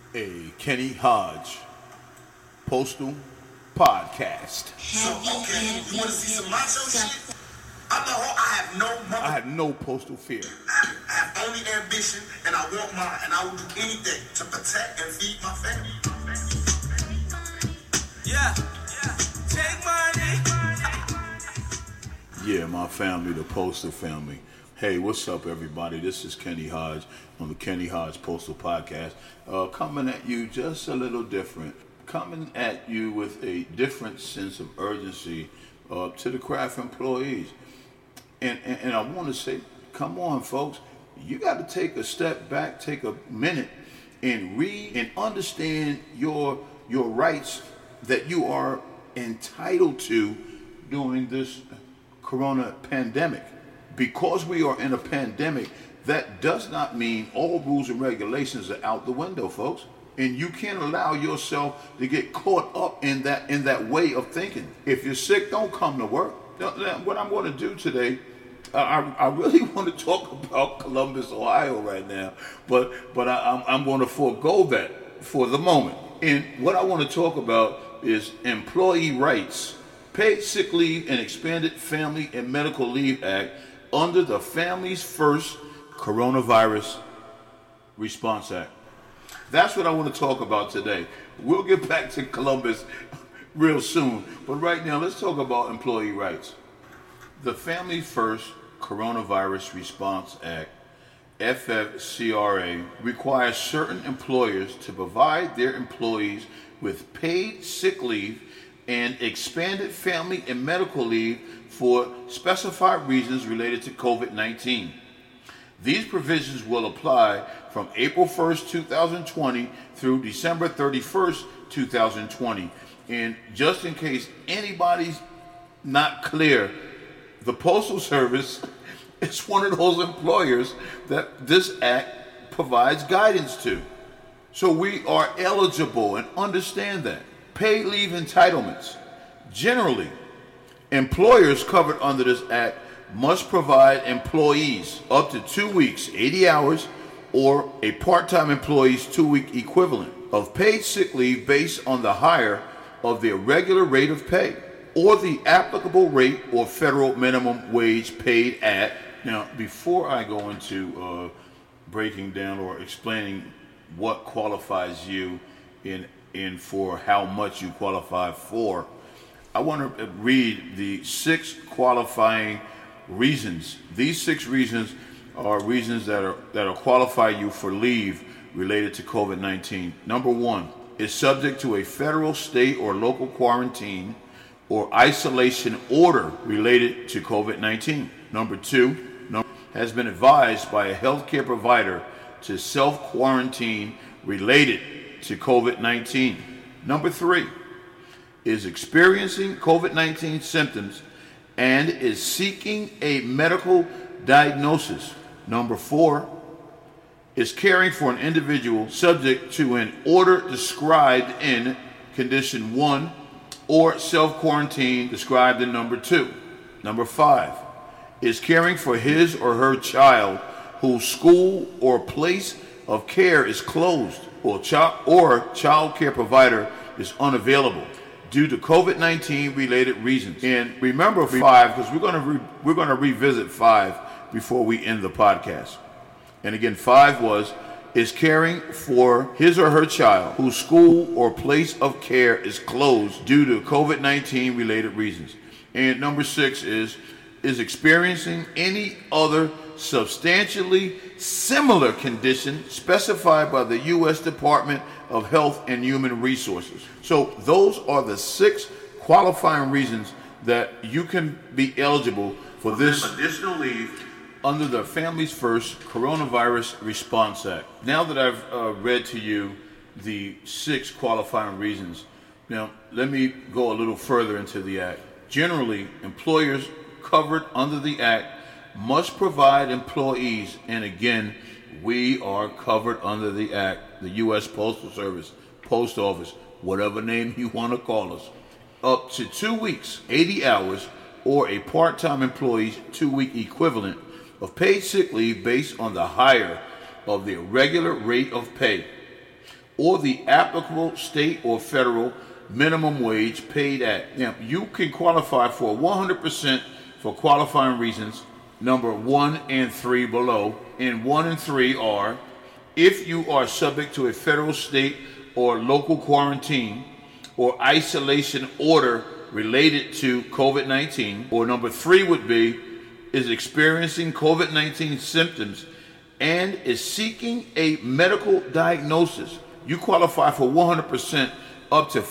A Kenny Hodge Postal Podcast. So, okay, you want to see some macho shit? I have no postal fear. I have only ambition, and I want mine, and I will do anything to protect and feed my family. Yeah, take money. Yeah, my family, the postal family. Hey, what's up, everybody? This is Kenny Hodge on the Kenny Hodge Postal Podcast. Coming at you just a little different. Coming at you with a different sense of urgency to the craft employees. And I want to say, come on, folks. You got to take a step back, take a minute, and read and understand your rights that you are entitled to during this corona pandemic. Because we are in a pandemic, that does not mean all rules and regulations are out the window, folks. And you can't allow yourself to get caught up in that way of thinking. If you're sick, don't come to work. Now, what I'm going to do today, I really want to talk about Columbus, Ohio right now, but I'm going to forego that for the moment. And what I want to talk about is employee rights, paid sick leave and expanded family and medical leave act under the Families First Coronavirus Response Act. That's what I want to talk about today. We'll get back to Columbus real soon, but right now let's talk about employee rights. The Families First Coronavirus Response Act, FFCRA, requires certain employers to provide their employees with paid sick leave and expanded family and medical leave for specified reasons related to COVID-19. These provisions will apply from April 1st, 2020 through December 31st, 2020. And just in case anybody's not clear, the Postal Service is one of those employers that this act provides guidance to. So we are eligible, and understand that. Paid leave entitlements. Generally, employers covered under this act must provide employees up to 2 weeks, 80 hours, or a part-time employee's 2-week equivalent of paid sick leave based on the higher of their regular rate of pay or the applicable rate or federal minimum wage paid at. Now, before I go into breaking down or explaining what qualifies you in for how much you qualify for, I want to read the 6 qualifying reasons. These 6 reasons are reasons that'll qualify you for leave related to COVID-19. Number 1 is subject to a federal, state, or local quarantine or isolation order related to COVID-19. Number 2 has been advised by a healthcare provider to self-quarantine related to COVID-19. Number 3 is experiencing COVID-19 symptoms and is seeking a medical diagnosis. Number 4 is caring for an individual subject to an order described in condition 1 or self-quarantine described in number 2. Number 5 is caring for his or her child whose school or place of care is closed or child care provider is unavailable due to COVID-19 related reasons. And remember 5, because we're going to revisit 5 before we end the podcast. And again, 5 is caring for his or her child whose school or place of care is closed due to COVID-19 related reasons. And number 6 is experiencing any other substantially similar condition specified by the U.S. Department of Health and Human Resources. So those are the 6 qualifying reasons that you can be eligible for this additional leave under the Families First Coronavirus Response Act. Now that I've read to you the 6 qualifying reasons, now let me go a little further into the act. Generally, employers covered under the act must provide employees, and again, we are covered under the act, the U.S. Postal Service, Post Office, whatever name you want to call us, up to 2 weeks, 80 hours, or a part-time employee's 2-week equivalent of paid sick leave based on the higher of their regular rate of pay or the applicable state or federal minimum wage paid at. Now, you can qualify for 100% for qualifying reasons, number 1 and 3 below. And 1 and 3 are if you are subject to a federal, state, or local quarantine or isolation order related to COVID-19, or number 3 would be is experiencing COVID-19 symptoms and is seeking a medical diagnosis. You qualify for 100% up to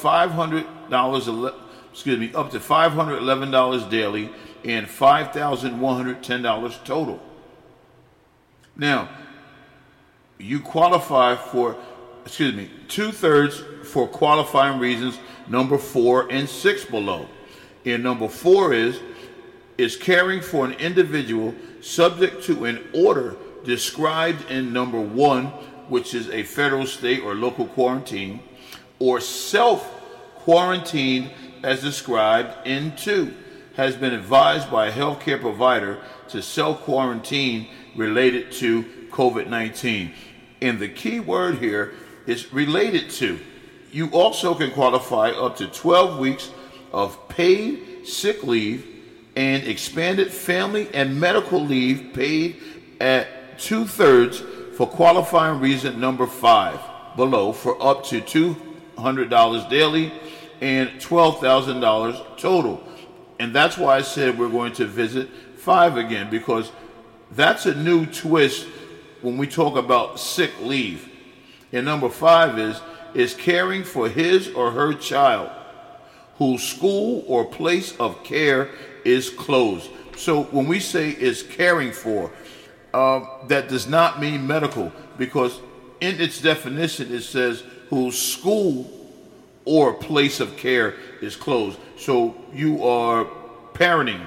$511 daily and $5,110 total. Now, you qualify for 2/3 for qualifying reasons, number 4 and 6 below. And number 4 is caring for an individual subject to an order described in number 1, which is a federal, state, or local quarantine, or self-quarantined as described in 2, has been advised by a healthcare provider to self-quarantine related to COVID-19. And the key word here is related to. You also can qualify up to 12 weeks of paid sick leave and expanded family and medical leave paid at 2/3 for qualifying reason number 5 below for up to $200 daily and $12,000 total. And that's why I said we're going to visit 5 again, because that's a new twist when we talk about sick leave. And number 5 is caring for his or her child whose school or place of care is closed. So when we say is caring for, that does not mean medical, because in its definition it says whose school or place of care is closed. So you are parenting.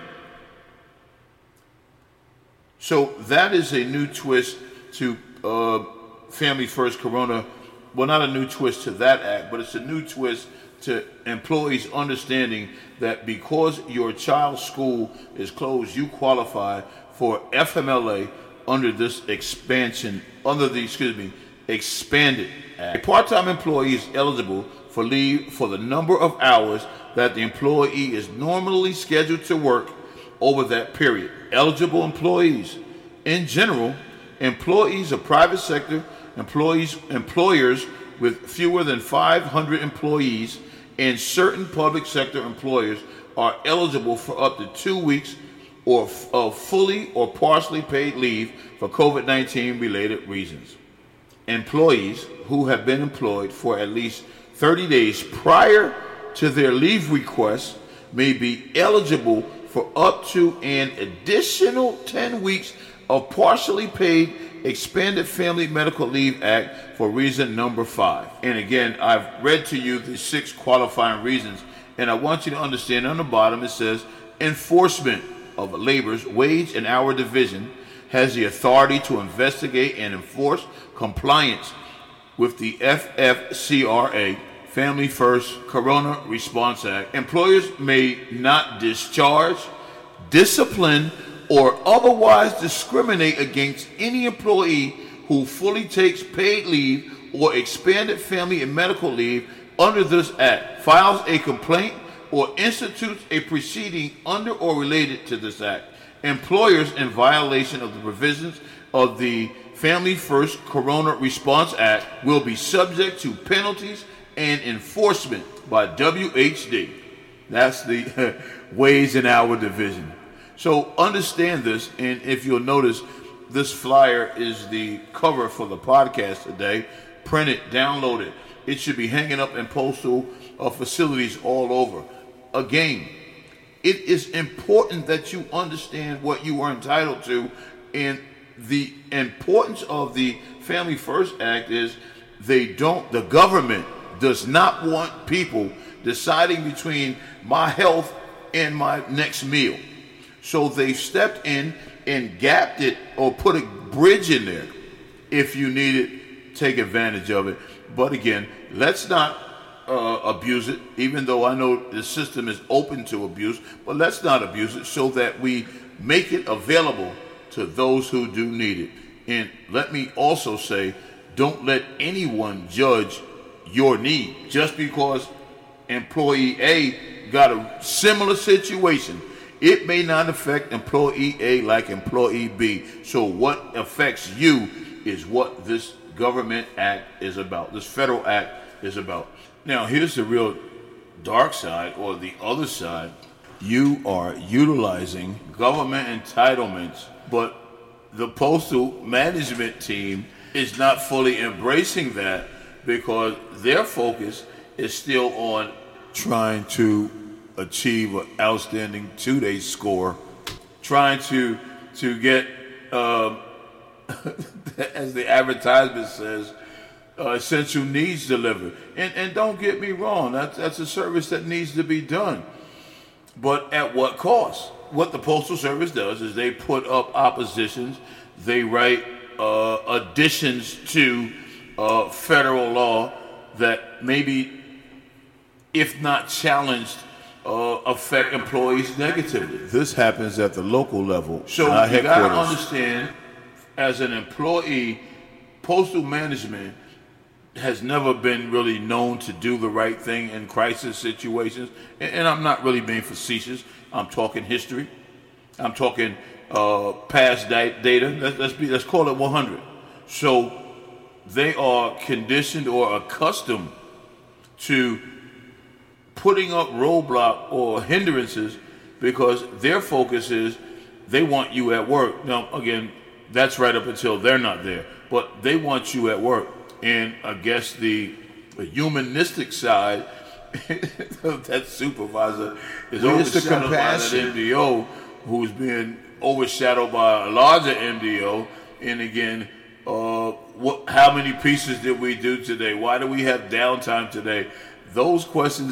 So that is a new twist to Family First Corona. Well, not a new twist to that act, but it's a new twist to employees understanding that because your child's school is closed, you qualify for FMLA under this expanded act. A part-time employee is eligible for leave for the number of hours that the employee is normally scheduled to work over that period. Eligible employees, in general, employees of private sector, employers with fewer than 500 employees, and certain public sector employers are eligible for up to 2 weeks of fully or partially paid leave for COVID-19 related reasons. Employees who have been employed for at least 30 days prior to their leave request may be eligible for up to an additional 10 weeks of partially paid Expanded Family Medical Leave Act for reason number 5. And again, I've read to you the 6 qualifying reasons, and I want you to understand on the bottom it says enforcement of labor's wage and hour division has the authority to investigate and enforce compliance with the FFCRA, Family First Corona Response Act. Employers may not discharge, discipline, or otherwise discriminate against any employee who fully takes paid leave or expanded family and medical leave under this act, files a complaint, or institutes a proceeding under or related to this act. Employers in violation of the provisions of the Family First Corona Response Act will be subject to penalties and enforcement by WHD. That's the Wage and Hour Division. So understand this, and if you'll notice, this flyer is the cover for the podcast today. Print it, download it. It should be hanging up in postal facilities all over. Again, it is important that you understand what you are entitled to, and the importance of the Family First Act is the government does not want people deciding between my health and my next meal. So they've stepped in and gapped it or put a bridge in there. If you need it, take advantage of it. But again, let's not abuse it, even though I know the system is open to abuse, but let's not abuse it so that we make it available to those who do need it. And let me also say, don't let anyone judge your need. Just because employee A got a similar situation, it may not affect employee A like employee B. So what affects you is what this government act is about. This federal act is about. Now, here's the real dark side, or the other side. You are utilizing government entitlements, but the postal management team is not fully embracing that because their focus is still on trying to achieve an outstanding 2-day score, trying to get, as the advertisement says, essential needs delivered. And don't get me wrong, that's a service that needs to be done. But at what cost? What the Postal Service does is they put up oppositions, they write additions to federal law that maybe, if not challenged, affect employees negatively. This happens at the local level. So you got to understand, as an employee, postal management has never been really known to do the right thing in crisis situations. And I'm not really being facetious. I'm talking history. I'm talking past data. Let's call it 100. So they are conditioned or accustomed to putting up roadblock or hindrances because their focus is they want you at work. Now, again, that's right up until they're not there, but they want you at work. And I guess the humanistic side of that supervisor is overshadowed by that MDO, who's being overshadowed by a larger MDO. And again, how many pieces did we do today? Why do we have downtime today? Those questions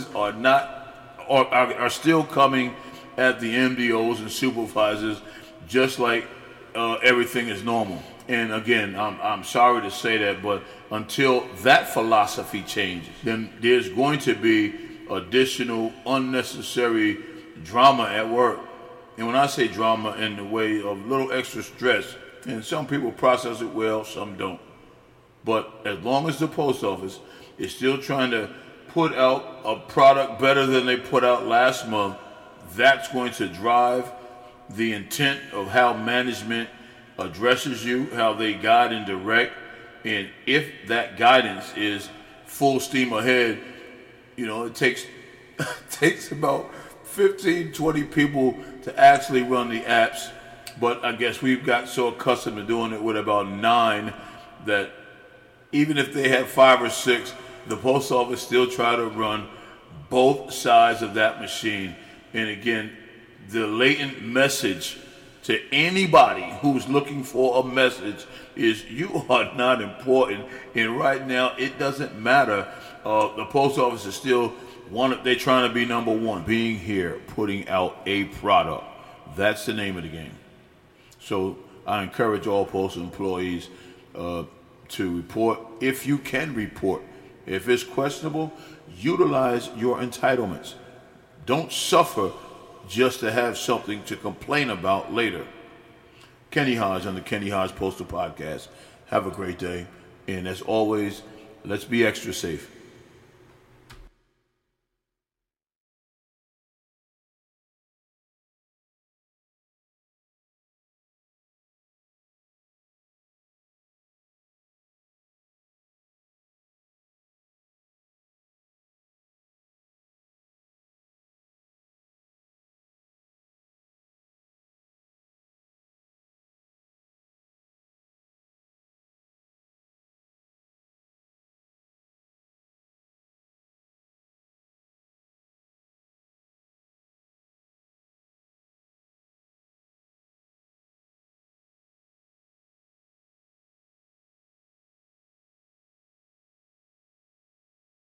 are still coming at the MDOs and supervisors, just like everything is normal. And again, I'm sorry to say that, but until that philosophy changes, then there's going to be additional unnecessary drama at work. And when I say drama, in the way of little extra stress, and some people process it well, some don't. But as long as the post office is still trying to put out a product better than they put out last month, that's going to drive the intent of how management addresses you, how they guide and direct. And if that guidance is full steam ahead, it takes about 15, 20 people to actually run the apps. But I guess we've got so accustomed to doing it with about 9 that even if they have 5 or 6, the post office still try to run both sides of that machine. And again, the latent message to anybody who's looking for a message is you are not important. And right now, it doesn't matter. The post office is still they're trying to be number one. Being here, putting out a product. That's the name of the game. So I encourage all postal employees to report if you can report. If it's questionable, utilize your entitlements. Don't suffer just to have something to complain about later. Kenny Hodge on the Kenny Hodge Postal Podcast. Have a great day. And as always, let's be extra safe.